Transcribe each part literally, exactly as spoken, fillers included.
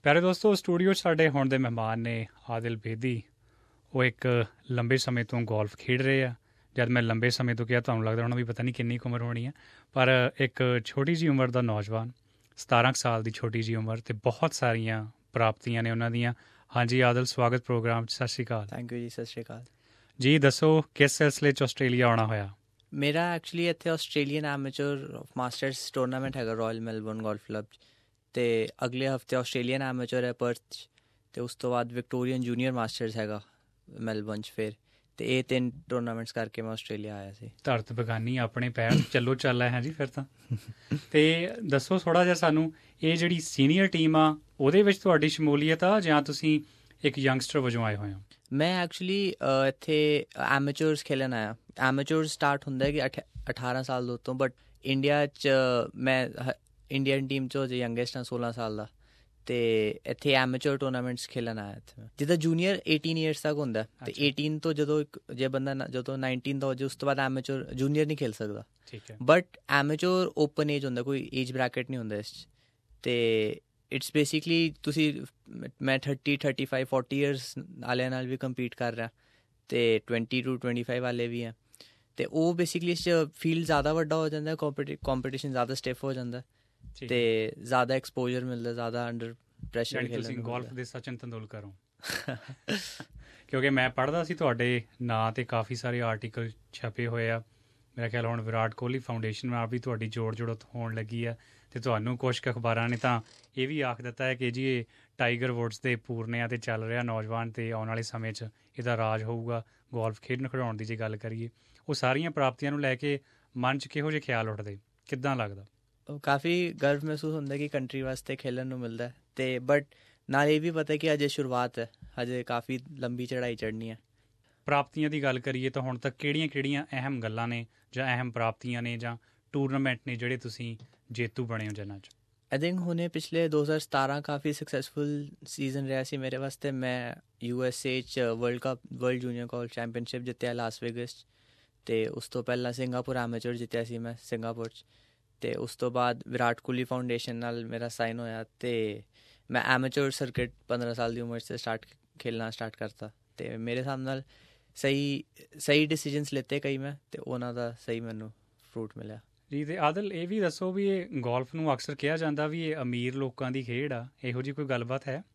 ਪਿਆਰੇ ਦੋਸਤੋ, ਸਟੂਡੀਓ 'ਚ ਸਾਡੇ ਹੁਣ ਦੇ ਮਹਿਮਾਨ ਨੇ ਆਦਿਲ ਬੇਦੀ। ਉਹ ਇੱਕ ਲੰਬੇ ਸਮੇਂ ਤੋਂ ਗੋਲਫ ਖੇਡ ਰਹੇ ਆ। ਜਦ ਮੈਂ ਲੰਬੇ ਸਮੇਂ ਤੋਂ ਕਿਹਾ, ਤੁਹਾਨੂੰ ਲੱਗਦਾ ਹੋਣਾ ਵੀ ਪਤਾ ਨਹੀਂ ਕਿੰਨੀ ਕੁ ਉਮਰ ਹੋਣੀ ਹੈ, ਪਰ ਇੱਕ ਛੋਟੀ ਜਿਹੀ ਉਮਰ ਦਾ ਨੌਜਵਾਨ, ਸਤਾਰਾਂ ਕੁ ਸਾਲ ਦੀ ਛੋਟੀ ਜਿਹੀ ਉਮਰ, ਅਤੇ ਬਹੁਤ ਸਾਰੀਆਂ ਪ੍ਰਾਪਤੀਆਂ ਨੇ ਉਹਨਾਂ ਦੀਆਂ। ਹਾਂਜੀ ਆਦਿਲ, ਸਵਾਗਤ ਪ੍ਰੋਗਰਾਮ 'ਚ। ਸਤਿ ਸ਼੍ਰੀ ਅਕਾਲ। ਥੈਂਕ ਯੂ ਜੀ। ਸਤਿ ਸ਼੍ਰੀ ਅਕਾਲ ਜੀ। ਦੱਸੋ ਕਿਸ ਸਿਲਸਿਲੇ 'ਚ ਆਸਟ੍ਰੇਲੀਆ ਆਉਣਾ ਹੋਇਆ? ਮੇਰਾ ਐਕਚੁਅਲੀ ਇੱਥੇ ਆਸਟ੍ਰੇਲੀਅਨ ਐਮੇਚਰ ਮਾਸਟਰਸ ਟੂਰਨਾਮੈਂਟ ਹੈਗਾ ਰਾਇਲ ਮੈਲਬੌਰਨ ਗੋਲਫ ਕਲੱਬ 'ਚ, ਅਤੇ ਅਗਲੇ ਹਫਤੇ ਆਸਟ੍ਰੇਲੀਅਨ ਐਮੇਚਰ ਹੈ ਪਰਥ 'ਚ, ਅਤੇ ਉਸ ਤੋਂ ਬਾਅਦ ਵਿਕਟੋਰੀਅਨ ਜੂਨੀਅਰ ਮਾਸਟਰਸ ਹੈਗਾ ਮੈਲਬੌਰਨ 'ਚ। ਫਿਰ ਅਤੇ ਇਹ ਤਿੰਨ ਟੂਰਨਾਮੈਂਟਸ ਕਰਕੇ ਮੈਂ ਆਸਟ੍ਰੇਲੀਆ ਆਇਆ ਸੀ। ਧਰਤ ਬੇਗਾਨੀ ਆਪਣੇ ਪੈਰ ਚੱਲੋ ਚੱਲ ਹੈ ਜੀ ਫਿਰ ਤਾਂ। ਅਤੇ ਦੱਸੋ ਥੋੜ੍ਹਾ ਜਿਹਾ ਸਾਨੂੰ, ਇਹ ਜਿਹੜੀ ਸੀਨੀਅਰ ਟੀਮ ਆ ਉਹਦੇ ਵਿੱਚ ਤੁਹਾਡੀ ਸ਼ਮੂਲੀਅਤ ਆ, ਜਾਂ ਤੁਸੀਂ ਇੱਕ ਯੰਗਸਟਰ ਵਜੋਂ ਆਏ ਹੋਏ ਹੋ? ਮੈਂ ਐਕਚੁਅਲੀ ਇੱਥੇ ਐਮੇਚਰਸ ਖੇਲਣ ਆਇਆ। ਐਮੇਚਰਸ ਸਟਾਰਟ ਹੁੰਦਾ ਕਿ ਅਠ ਅਠਾਰਾਂ ਸਾਲ ਦੇ ਉੱਤੋਂ, ਬਟ ਇੰਡੀਆ 'ਚ ਮੈਂ ਇੰਡੀਅਨ ਟੀਮ 'ਚ ਜੇ ਯੰਗੈਸਟ ਹਾਂ ਸੋਲਾਂ ਸਾਲ ਦਾ, ਅਤੇ ਇੱਥੇ ਐਮੇਚਰ ਟੂਰਨਾਮੈਂਟਸ ਖੇਲਣ ਆਇਆ ਇੱਥੇ ਮੈਂ। ਜਿੱਦਾਂ ਜੂਨੀਅਰ ਏਟੀਨ ਈਅਰਸ ਤੱਕ ਹੁੰਦਾ, ਅਤੇ ਏਟੀਨ ਤੋਂ ਜਦੋਂ ਇੱਕ ਜੇ ਬੰਦਾ ਜਦੋਂ ਨਾਈਨਟੀਨ ਦਾ ਹੋ ਜਾਏ, ਉਸ ਤੋਂ ਬਾਅਦ ਐਮੇਚਰ ਜੂਨੀਅਰ ਨਹੀਂ ਖੇਲ ਸਕਦਾ। ਠੀਕ ਹੈ। ਬਟ ਐਮੇਚਰ ਓਪਨ ਏਜ ਹੁੰਦਾ, ਕੋਈ ਏਜ ਬ੍ਰੈਕਟ ਨਹੀਂ ਹੁੰਦਾ ਇਸ 'ਚ। ਅਤੇ ਇਟਸ ਬੇਸਿਕਲੀ ਤੁਸੀਂ ਮੈਂ thirty thirty five forty years ਵਾਲਿਆਂ ਨਾਲ ਵੀ ਕੰਪੀਟ ਕਰ ਰਿਹਾ, ਅਤੇ ਟਵੈਂਟੀ ਟੂ ਟਵੈਂਟੀ ਫਾਈਵ ਵਾਲੇ ਵੀ ਹੈ। ਅਤੇ ਉਹ ਬੇਸਿਕਲੀ ਇਸ 'ਚ ਫੀਲਡ ਜ਼ਿਆਦਾ ਵੱਡਾ ਹੋ ਜਾਂਦਾ, ਕੋਂਪੀਟੀ ਕੰਪੀਟੀਸ਼ਨ ਜ਼ਿਆਦਾ ਸਟਿਫ ਹੋ ਜਾਂਦਾ, ਅਤੇ ਜ਼ਿਆਦਾ ਐਕਸਪੋਜਰ ਮਿਲਦਾ, ਜ਼ਿਆਦਾ ਅੰਡਰ ਪ੍ਰੈਸ਼ਰ ਖੇਲਣ ਨੂੰ। ਗੋਲਫ ਦੇ ਸਚਿਨ ਤੰਦੂਲਕਰ ਹੋ। ਕਿਉਂਕਿ ਮੈਂ ਪੜ੍ਹਦਾ ਸੀ ਤੁਹਾਡੇ ਨਾਂ 'ਤੇ ਕਾਫੀ ਸਾਰੇ ਆਰਟੀਕਲ ਛਪੇ ਹੋਏ ਆ। ਮੇਰਾ ਖਿਆਲ ਹੁਣ ਵਿਰਾਟ ਕੋਹਲੀ ਫਾਊਂਡੇਸ਼ਨ ਨਾਲ ਵੀ ਤੁਹਾਡੀ ਜੋੜ ਜੋੜ ਹੋਣ ਲੱਗੀ ਆ, ਅਤੇ ਤੁਹਾਨੂੰ ਕੁਛ ਕੁ ਅਖਬਾਰਾਂ ਨੇ ਤਾਂ ਇਹ ਵੀ ਆਖ ਦਿੱਤਾ ਹੈ ਕਿ ਜੀ ਇਹ ਟਾਈਗਰ ਵੁੱਡਸ ਦੇ ਪੂਰਨਿਆਂ 'ਤੇ ਚੱਲ ਰਿਹਾ ਨੌਜਵਾਨ, ਅਤੇ ਆਉਣ ਵਾਲੇ ਸਮੇਂ 'ਚ ਇਹਦਾ ਰਾਜ ਹੋਊਗਾ ਗੋਲਫ ਖੇਡਣ ਖਿਡਾਉਣ ਦੀ। ਜੇ ਗੱਲ ਕਰੀਏ ਉਹ ਸਾਰੀਆਂ ਪ੍ਰਾਪਤੀਆਂ ਨੂੰ ਲੈ ਕੇ ਮਨ 'ਚ ਕਿਹੋ ਜਿਹੇ ਖਿਆਲ ਉੱਠਦੇ, ਕਿੱਦਾਂ ਲੱਗਦਾ? ਕਾਫੀ ਗਰਵ ਮਹਿਸੂਸ ਹੁੰਦਾ ਕਿ ਕੰਟਰੀ ਵਾਸਤੇ ਖੇਲਣ ਨੂੰ ਮਿਲਦਾ, ਅਤੇ ਬਟ ਨਾਲ ਇਹ ਵੀ ਪਤਾ ਕਿ ਅਜੇ ਸ਼ੁਰੂਆਤ ਹੈ, ਹਜੇ ਕਾਫੀ ਲੰਬੀ ਚੜ੍ਹਾਈ ਚੜ੍ਹਨੀ ਹੈ। ਪ੍ਰਾਪਤੀਆਂ ਦੀ ਗੱਲ ਕਰੀਏ ਤਾਂ ਹੁਣ ਤੱਕ ਕਿਹੜੀਆਂ ਕਿਹੜੀਆਂ ਅਹਿਮ ਗੱਲਾਂ ਨੇ ਜਾਂ ਅਹਿਮ ਪ੍ਰਾਪਤੀਆਂ ਨੇ ਜਾਂ ਟੂਰਨਾਮੈਂਟ ਨੇ ਜਿਹੜੇ ਤੁਸੀਂ ਜੇਤੂ ਬਣੇ ਹੋ ਜਿਨ੍ਹਾਂ 'ਚ? ਆਈ ਥਿੰਕ ਹੁਣੇ ਪਿਛਲੇ ਦੋ ਹਜ਼ਾਰ ਸਤਾਰਾਂ ਕਾਫੀ ਸਕਸੈਸਫੁਲ ਸੀਜ਼ਨ ਰਿਹਾ ਸੀ ਮੇਰੇ ਵਾਸਤੇ। ਮੈਂ ਯੂ ਐਸ ਏ 'ਚ world cup world junior golf championship ਜਿੱਤਿਆ ਲਾਸ ਵੇਗਸ 'ਚ, ਅਤੇ ਉਸ ਤੋਂ ਪਹਿਲਾਂ ਸਿੰਗਾਪੁਰ ਐਮੇਚਰ ਜਿੱਤਿਆ ਸੀ ਮੈਂ ਸਿੰਗਾਪੁਰ 'ਚ, ਅਤੇ ਉਸ ਤੋਂ ਬਾਅਦ ਵਿਰਾਟ ਕੋਹਲੀ ਫਾਊਂਡੇਸ਼ਨ ਨਾਲ ਮੇਰਾ ਸਾਈਨ ਹੋਇਆ, ਅਤੇ ਮੈਂ ਐਮੇਚਰ ਸਰਕਿਟ ਪੰਦਰਾਂ ਸਾਲ ਦੀ ਉਮਰ 'ਚ ਸਟਾਰਟ ਖੇਲਣਾ ਸਟਾਰਟ ਕਰਤਾ। ਅਤੇ ਮੇਰੇ ਹਿਸਾਬ ਨਾਲ ਸਹੀ ਸਹੀ ਡਿਸੀਜਨਸ ਲਿੱਤੇ ਕਈ ਮੈਂ, ਅਤੇ ਉਹਨਾਂ ਦਾ ਸਹੀ ਮੈਨੂੰ ਫਰੂਟ ਮਿਲਿਆ ਜੀ। ਅਤੇ ਆਦਿਲ, ਇਹ ਵੀ ਦੱਸੋ ਵੀ ਇਹ ਗੋਲਫ ਨੂੰ ਅਕਸਰ ਕਿਹਾ ਜਾਂਦਾ ਵੀ ਇਹ ਅਮੀਰ ਲੋਕਾਂ ਦੀ ਖੇਡ ਆ, ਇਹੋ ਜਿਹੀ ਕੋਈ ਗੱਲਬਾਤ ਹੈ?